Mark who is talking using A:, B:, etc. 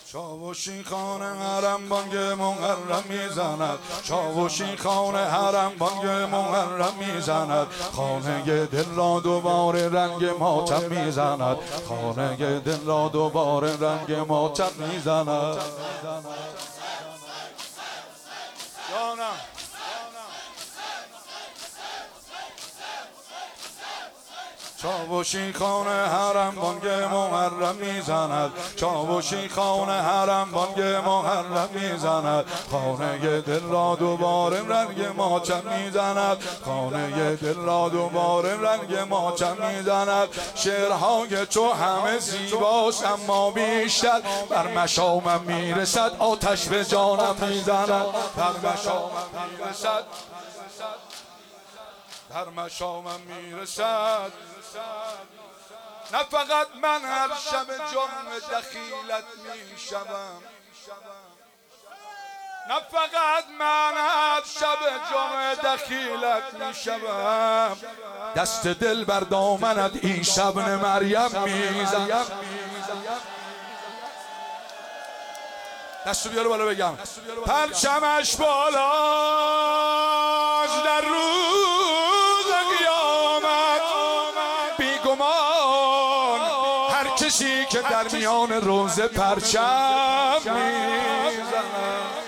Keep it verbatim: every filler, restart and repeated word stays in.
A: چاوشی خان حرم بانگ محرم میزند، چاوشی خان حرم بانگ محرم میزند، خانه دل را دوباره رنگ ماتم میزند، خانه دل را دوباره رنگ ماتم میزند. جانم چاوشی خان حرم بانگ محرم میزند، چاوشی خان حرم بانگ محرم میزند، خانه دل را دوباره رنگ ماتم میزند، خانه دل را دوباره رنگ ماتم میزند. شعرهای تو همه زیباست اما بیشتر بر مشامم میرسد، آتش به جانم میزند، بر مشامم میرسد، در مشامم میرسد. نه فقط من هر شب جرم دخیلت میشوم، نه فقط من هر شب جرم دخیلت میشوم، دست دل بر دامنت این شب مریم میزنم. دستو بیارو بالا بگم پرچمش بالاست در روز قیامت، بیگمان هر کسی که در میان روز پرچم میزند.